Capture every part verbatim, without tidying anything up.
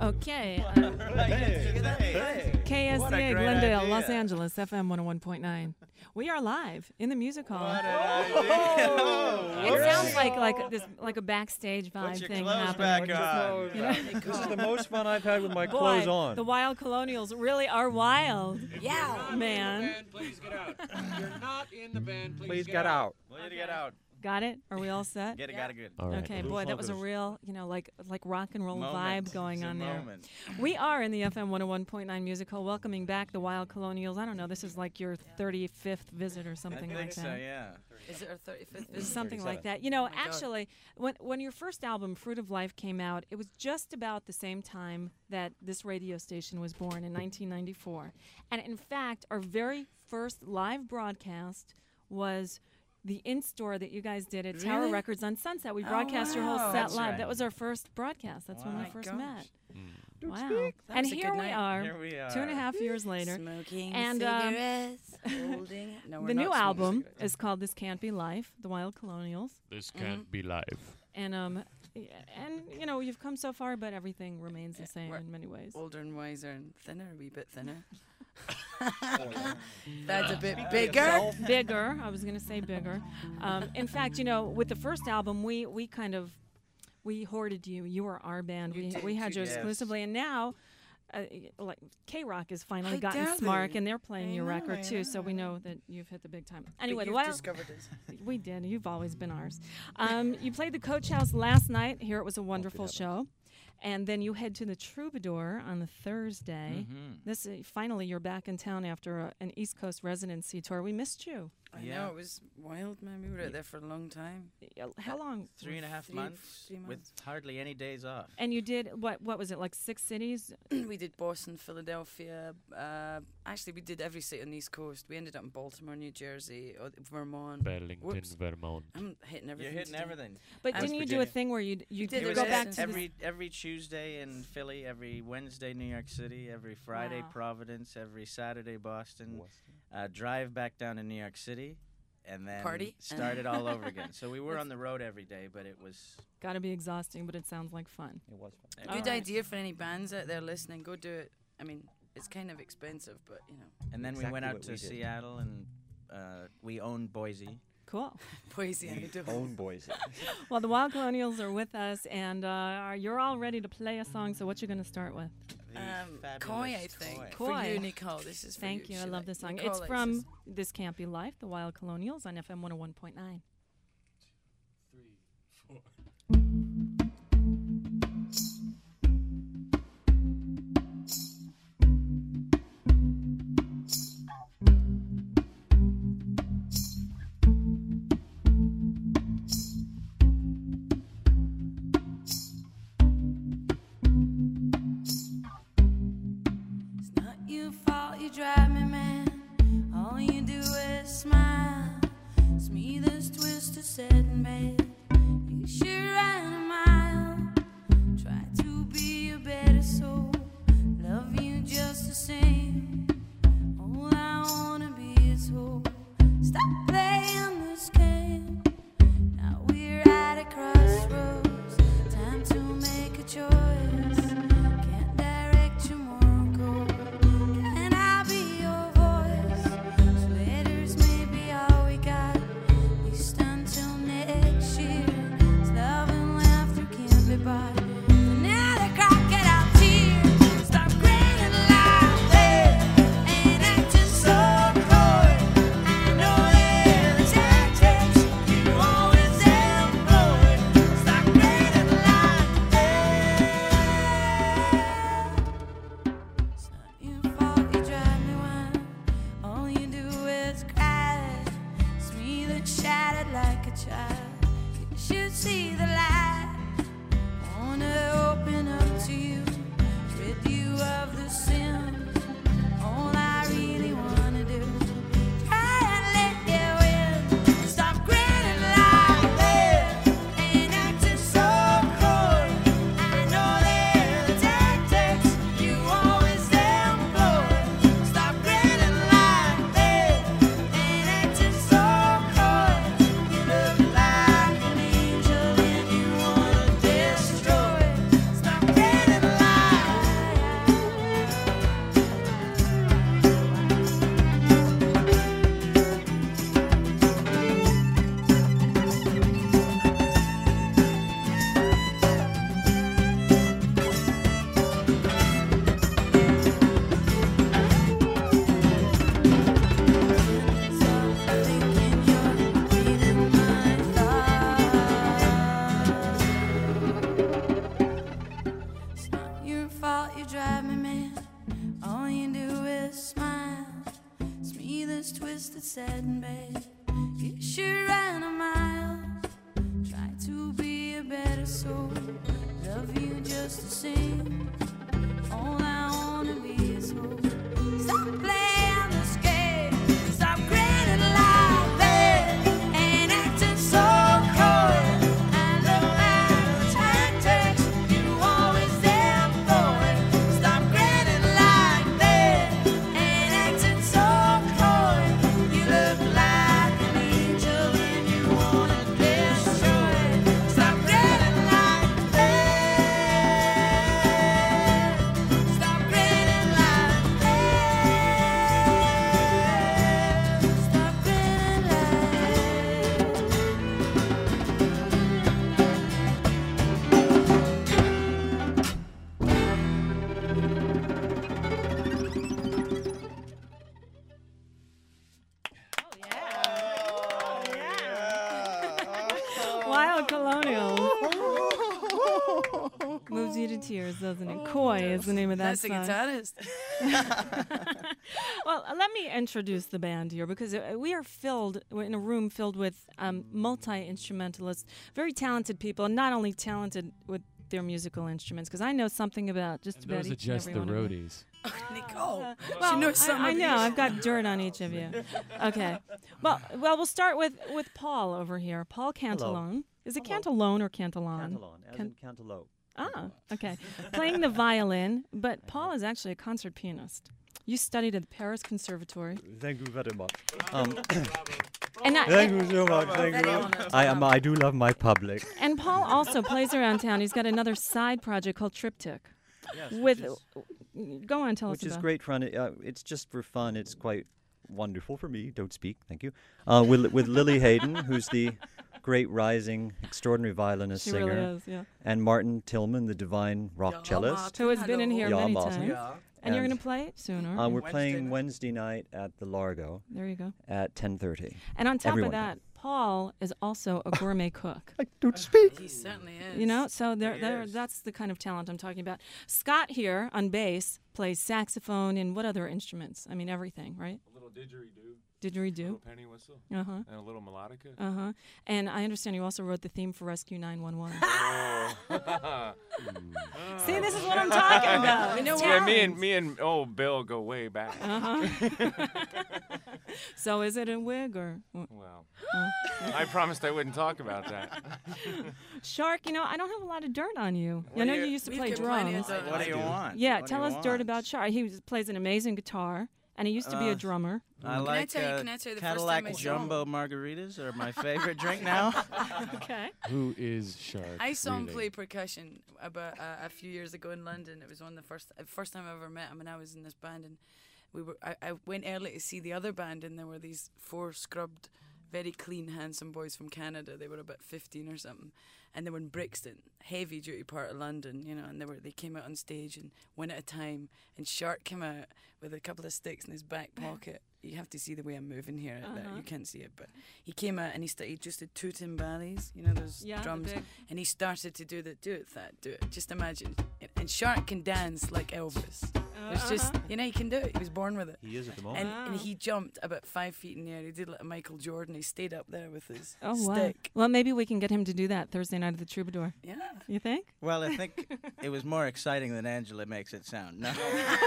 Okay. Uh, K S C A Glendale, idea. Los Angeles, F M one oh one point nine. We are live in the music hall. What an idea. It sounds like like this like a backstage Put vibe your thing clothes happening. back on. You know? This is the most fun I've had with my Boy, clothes on. the Wild Colonials really are wild. Yeah. Man. Please get out. You're not in the band. Please, Please get out. We need to get out. Got it? Are we all set? Get it, got it good. All right. Okay, boy, that was a real, you know, like like rock and roll Moment. vibe going It's a on there. moment. We are in the F M one oh one point nine Music Hall, welcoming back the Wild Colonials. I don't know, this is like your thirty-fifth visit or something I like think that. so, yeah. Is it our thirty-fifth It's visit? something like that. You know, my God. actually, when when your first album, Fruit of Life, came out, it was just about the same time that this radio station was born in nineteen ninety-four. And in fact, our very first live broadcast was the in-store that you guys did at Tower Really? Records on Sunset. We Oh, broadcast your whole wow. set That's live. right. That was our first broadcast. That's when Wow. we My first gosh. met. Don't Wow. That And was a here good we night. are, Here we are. two and a half years later. Smoking And, um, cigarettes, holding. No, we're The not new smoking album cigarettes. is called This Can't Be Life, The Wild Colonials. This can't be live. And um, y- and you know you've come so far, but everything remains the same we're in many ways. older and wiser and thinner, a wee bit thinner. That's a bit bigger. Bigger, I was gonna say bigger. Um, in fact, you know, with the first album, we we kind of we hoarded you. You were our band. You We did, we had you you did. exclusively, and now. Uh, y- like K-Rock has finally How gotten dare smart, they? and they're playing I your know, record I too. So know. we know that you've hit the big time. But Anyway, the you've Wild, discovered us. we did. You've always been ours. Um, you played the Coach House last night. Here it was a wonderful show, and then you head to the Troubadour on the Thursday. Mhm. This uh, finally you're back in town after a, an East Coast residency tour. We missed you. I Yeah. know, it was wild, man. We were out there for a long time. Uh, How long? Three and a half Three- months three with months. hardly any days off. And you did what? What was it like? Six cities? We did Boston, Philadelphia. Uh, actually, we did every city on the East Coast. We ended up in Baltimore, New Jersey, uh, Vermont. Burlington, Whoops. Vermont. I'm hitting everything. You're hitting today. everything. But West didn't you do a Virginia. thing where you you did It a was go bit back of to the every every Tuesday in Philly, every Wednesday New York City, every Friday Wow. Providence, every Saturday Boston. Uh, drive back down to New York City, and then Party. start it all over again. So we were on the road every day, but it was Got to be exhausting, but it sounds like fun. It was fun. All Good right. idea for any bands out there listening. Go do it. I mean, it's kind of expensive, but you know, And then we Exactly went out what to we did. Seattle, and uh, we owned Boise. Cool. Boise, I do. Own boys. Well, the Wild Colonials are with us, and uh, are- you're all ready to play a song. So what you going to start with? The Um, fabulous Koi, I think. Koi. Koi. For you, Nicole. This is for Thank you. I She love like- this song. Nicole It's likes from this. This Can't Be Life, the Wild Colonials on F M one oh one point nine. It's not your fault you drive me mad. All you do is smile. Smooth as twist. fault, you drive me mad. All you do is smile. It's me that's twisted, sad and bad. You should run a mile. Try to be a better soul. Love you just the same. All I wanna be is whole. Stop playing this game. Stop grinning like that and acting so cold. I look at the tactics you always employ. Stop grinning like that and acting so cold. You look like an angel and you wanna destroy. Stop grinning like that. Stop grinning like that. Stop grinning like Wild Colonial. Moves you to tears, doesn't it? Coy is the name of that That's the song. guitarist. Well, uh, let me introduce the band here because uh, we are filled, we're in a room filled with um, multi-instrumentalists, very talented people, and not only talented with their musical instruments, because I know something about just And about those are each and just every the one of them. roadies. Nicole. Well, she knows some I, I of know. these. I've got dirt on each of you. Okay. Well, well, we'll start with, with Paul over here. Paul Cantalone. Is it Hello. Cantalone or Cantalon? Cantalon, as Can- in cantaloupe. Ah, okay. Playing the violin, but Paul is actually a concert pianist. You studied at the Paris Conservatory. Thank you very much. Um, And, I, thank and, you so much. Thank Very you. honoured. I am. I do love my public. and Paul also plays around town. He's got another side project called Triptych. Yes, With, which is, go on, tell which us is about great fun. It, uh, it's just for fun. It's quite wonderful for me. Don't speak. Thank you. Uh, with with Lily Hayden, who's the great rising, extraordinary violinist She singer, really is, yeah. and Martin Tillman, the divine rock Yeah, cellist. Martin, Who has been in hello. here Yeah, many Martin. times. Yeah. And, you're And, going to play soon, aren't Uh, you? we're Wednesday playing night. Wednesday night at the Largo There you go. at ten thirty. And on top Everyone of that, Paul is also a gourmet cook. I don't speak. He certainly is. You know, so there, He there, is. that's the kind of talent I'm talking about. Scott here on bass plays saxophone and what other instruments? I mean, everything, right? A little didgeridoo, Didgeridoo. little penny whistle, Uh huh. and a little melodica. Uh huh. And I understand you also wrote the theme for Rescue nine one one. Oh. See, this is what I'm talking about. You know It's what? Yeah, me talent. and me and old Bill go way back. Uh-huh. So is it a wig or Well, I promised I wouldn't talk about that. Shark? You know, I don't have a lot of dirt on you. What I know do you you- used to We've play got plenty of drums. dirt. What I do you do. want? Yeah, What do tell you us dirt want? about Shark. He was- plays an amazing guitar, and he used to be a Uh, drummer. I Can I like tell you- uh, can I tell you the first Cadillac time I saw Jumbo margaritas are my favorite drink now. Okay. Who is Shark? I saw him really? play percussion about uh, a few years ago in London. It was one of the first uh, first time I ever met him, and I was in this band, and we were. I, I went early to see the other band, and there were these four scrubbed, very clean, handsome boys from Canada. They were about fifteen or something, and they were in Brixton, heavy duty part of London, you know. And they were they came out on stage and one at a time. And Shark came out with a couple of sticks in his back pocket. You have to see the way I'm moving here. That Uh-huh. you can't see it, but he came out and he sta- he just did two timbales, you know those Yeah, the drums, big- and he started to do the do it that do it. Just imagine, and, and Shark can dance like Elvis. It's just you know he can do it. He was born with it. He is at the moment. And, Wow. and he jumped about five feet in the air. He did like a Michael Jordan. He stayed up there with his Oh, wow. stick. Well, maybe we can get him to do that Thursday night at the Troubadour. Yeah. You think? Well, I think it was more exciting than Angela makes it sound. No.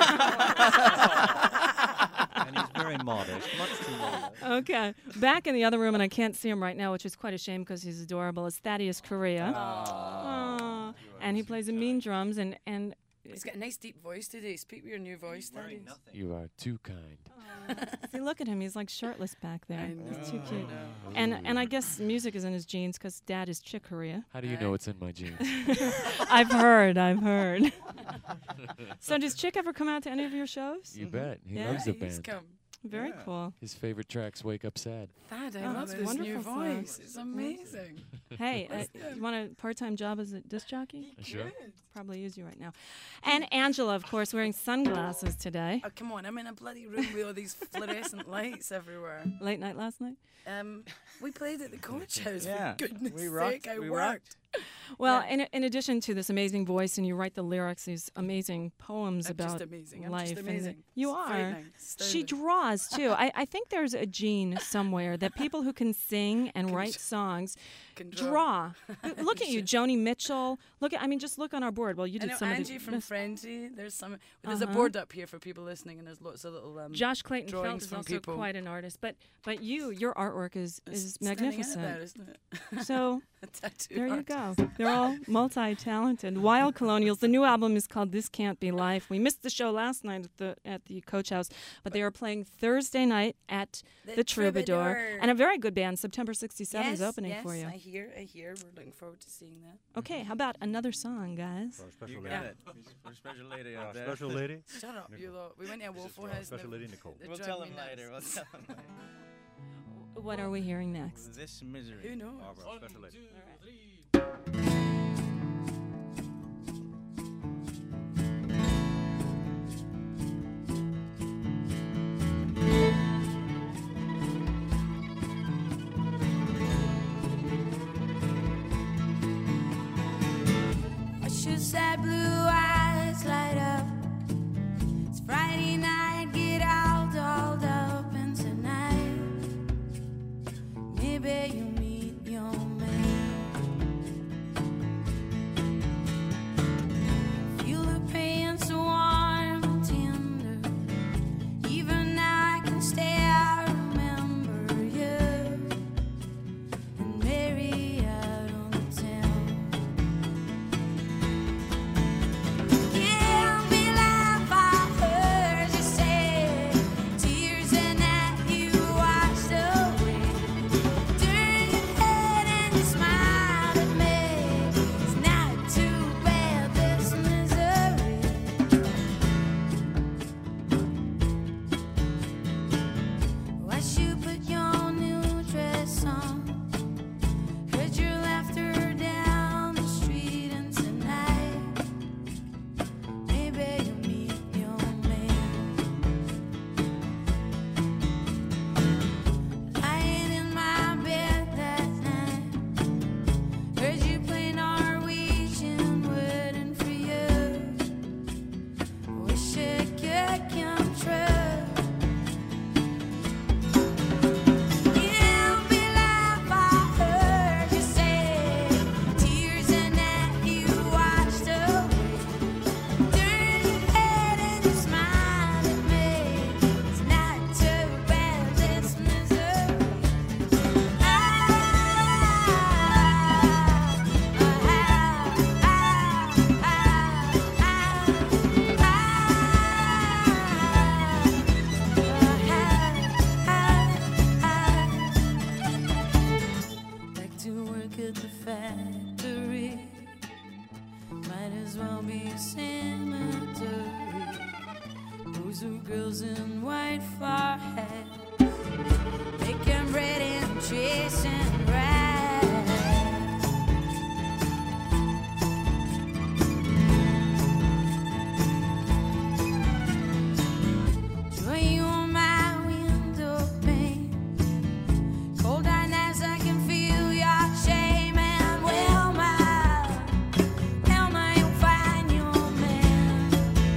And he's very modest, much too modest. Okay. Back in the other room, and I can't see him right now, which is quite a shame because he's adorable, is Thaddeus Correa. Aw. And he plays the mean drums, and, and He's got a nice deep voice today. Speak with your new voice, Daddy. You are too kind. see, look at him. He's like shirtless back there. I know, He's too I cute. know. And and I guess music is in his genes because Dad is Chick Corea. How do you know it's in my genes? I've heard, I've heard. So does Chick ever come out to any of your shows? You bet. He Yeah, loves the He's band. come. Very Yeah. cool. His favorite tracks, Wake Up Sad. Dad, I Oh, love that's this new wonderful song. voice. It's amazing. Hey, uh, you want a part-time job as a disc jockey? Sure. Probably use you right now. And Angela, of course, wearing sunglasses today. Oh, come on. I'm in a bloody room with all these fluorescent lights everywhere. Late night last night. Um, we played at the coach house. Yeah, For goodness we rocked- sake, I we worked. rocked. Well, Yeah. in, in addition to this amazing voice, and you write the lyrics, these amazing poems I'm about just amazing. I'm life. just and amazing. you It's are. frightening. She Astounding. draws too. I, I think there's a gene somewhere that people who can sing and Can write dr- songs Can draw. Look- look at you, Joni Mitchell. Look at. I mean, just look on our board. Well, you I did know some Angie of the. from Frenzy. There's some. There's a Uh-huh. board up here for people listening, and there's lots of little. Um, Josh Clayton Felt drawings is from also people. quite an artist, but but you, your artwork is it's is standing out magnificent. there, isn't it? So A tattoo there you artist. go. They're all multi-talented. Wild Colonials. The new album is called This Can't Be Life. We missed the show last night at the at the Coach House, but they are playing Thursday night at the, The Troubadour. Troubadour. And a very good band, September sixty-seven, is Yes, opening yes, for you. I hear, I hear. We're looking forward to seeing that. Okay, how about another song, guys? Our special You lady. got it. Our special lady out Our there. special lady. Shut up, you lot. We went to a Waffle our House. and special they- lady Nicole. they We'll drove tell me him nuts. later. We'll tell him later. What are we hearing next? This misery. Who knows? Our special lady. Watch your sad blue eyes light up. It's Friday night, get all dolled up, and tonight maybe you meet your man. Feel the pain so warm and tender. Even now I can stay out, remember you and Mary out on the town. Can't be life, I heard you say. Tears and that you washed away. Turn your head and you smiled at me. It's not too bad, this misery. Watch you put your new dress on. Heard your laughter down the street, and tonight maybe you'll meet your man. Lying in my bed that night, heard you play Norwegian, waiting for you. Wish it could come true. Can't be life, I heard you say. Tears and that you washed away. Turn your head and you smile at me. It's not too bad, this misery. I, Back to work at the factory. Might as well be a cemetery. Those are girls in white foreheads, making bread and chasing rats. Joy you on my window pane. Cold nights I can feel your shame, and Wilma, Wilma, you'll find your man.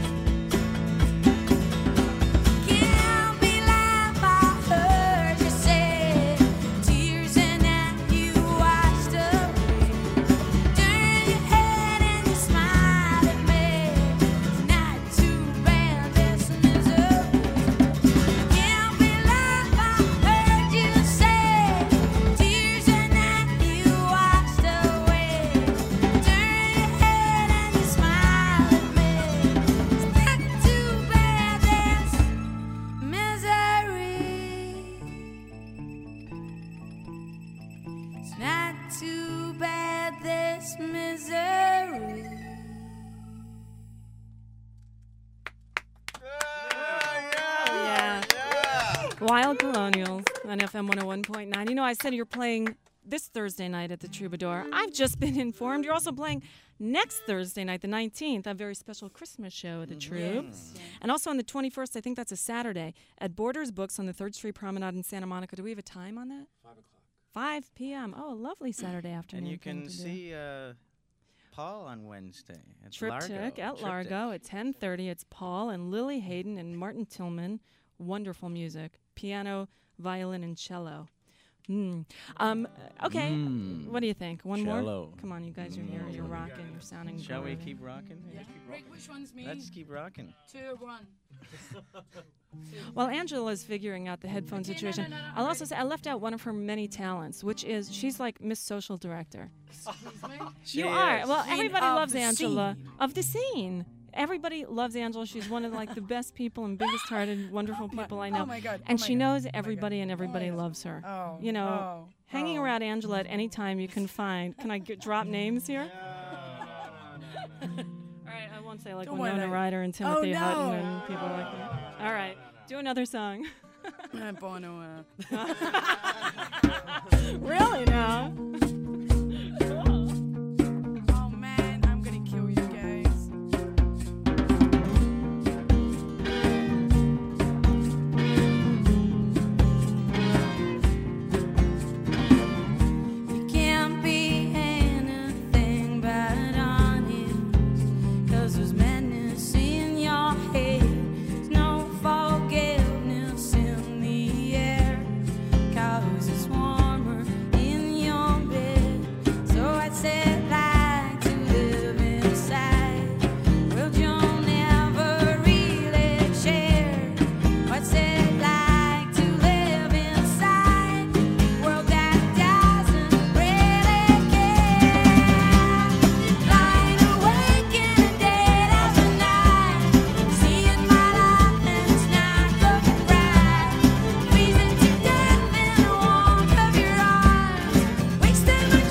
Can't be life, I heard you say. Tears and that you washed away. Turn your head and you smile at me. It's not too bad, this misery. Can't be life, I heard you say. Tears and that you washed away. Turn your head and you smile at me. It's not too bad, this misery. It's not too bad, this misery. Yeah. Wild Colonials on F M one oh one point nine. You know, I said you're playing this Thursday night at the Troubadour. I've just been informed you're also playing next Thursday night, the nineteenth, a very special Christmas show at the Troops. And also on the twenty-first, I think that's a Saturday, at Borders Books on the third Street Promenade in Santa Monica. Do we have a time on that? Five o'clock. five p.m. Oh, a lovely Saturday afternoon. And you thing can to do. see uh, Paul on Wednesday at Triptych Largo. at Triptych. Largo at ten thirty. It's Paul and Lily Hayden and Martin Tillman. Wonderful music. Piano, violin, and cello. Mm. Um, okay, Mm. what do you think? One more? Cello. Come on, you guys are here. You're rocking. You're sounding Shall we great. keep rocking? Yeah. Rick, which one's me? Let's keep rocking. Two or one? While Angela's figuring out the headphone Okay, no, situation, no, no, no, I'll I'm also say I left out one of her many talents, which is she's like Miss Social Director. Excuse me? She you are. is. Well, Queen everybody of loves the Angela. scene. Of the scene. Everybody loves Angela. She's one of like the best people and biggest hearted, wonderful people I know. Oh my God. And oh my she God. knows Oh my everybody God. and everybody Oh. loves her. Oh. You know, oh. hanging oh. around Angela at any time you can find. Can I get, drop names here? All right, I won't say like Don't Winona worry. Ryder and Timothy Oh, Hutton no. and people like that. All right, do another song. Uh, Bono. Uh. Really now? Oh man, I'm gonna kill you guys. You can't be anything but honest, 'cause there's madness in your head. There's no forgiveness in the air, 'cause it's warmer in your bed. So I'd say like to live inside, well, you'll never really share. What's it like to live inside, world that doesn't really care? Lying awake in the dead of the night, seeing my life and it's not looking right. Freezing to death in the warmth of your arms, wasting my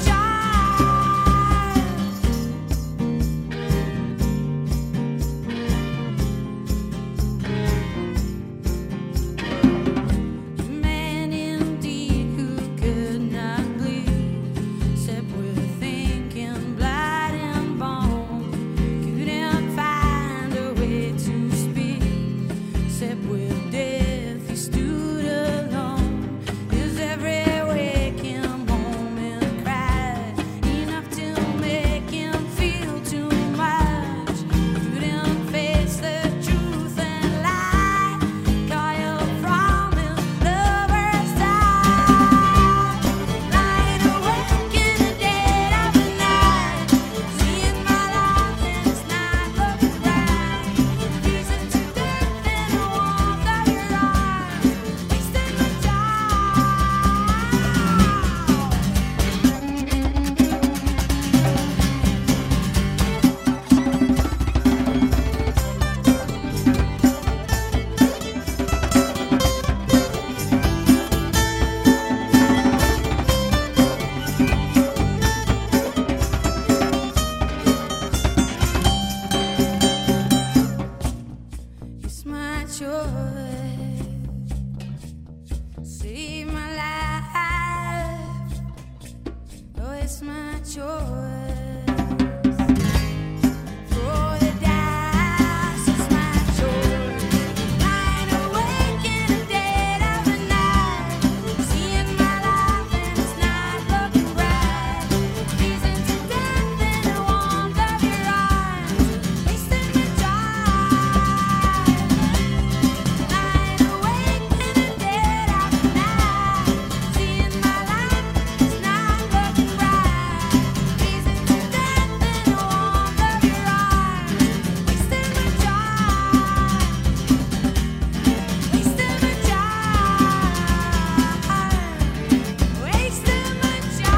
child. Man indeed who could not bleed, except with thinking blood and bone. Couldn't find a way to speak, except with death he stood alone. His every waking moment cried, enough to make him feel too much. Couldn't face the truth and lie, coiled from his lover's side. Lying awake in the dead of the night, seeing my life and it's not looking right. Freezing to death in the warmth of your arms, wasting my It's my choice. Save my life. Oh, it's my choice. Throw the dice. It's my choice. Lying awake in the dead of the night, seeing my life and it's not looking right. Freezing to death in the warmth of your arms, wasting my time. Lying awake in the dead of the night, seeing my life is not looking right. Freezing to death in the warmth of your arms, wasting my time. Wasting my time. Wasting my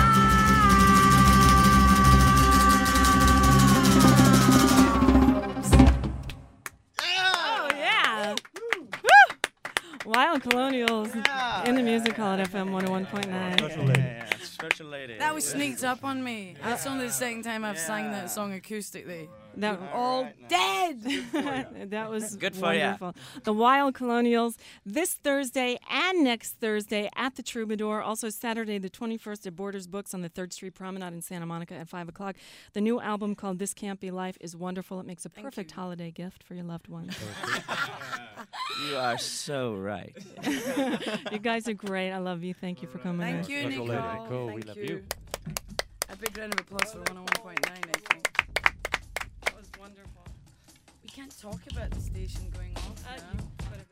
time. Oh yeah! Woo! Wild Colonials in the Music Hall at F M one oh one point nine. Special lady. Yeah, special lady. That was sneaked up on me. That's only the second time I've sang that song acoustically. That All dead. that was Good for ya. wonderful. The Wild Colonials this Thursday and next Thursday at the Troubadour. Also Saturday the twenty-first at Borders Books on the third Street Promenade in Santa Monica at five o'clock. The new album called This Can't Be Life is wonderful. It makes a perfect holiday gift for your loved ones. You are so right. You guys are great. I love you. Thank you for coming Thank in. you, Nicole. Nicole. Nicole, we Thank love you. you. A big round of applause for one oh one point nine, I think. That was wonderful. We can't talk about the station going off Uh, now. you- whatever.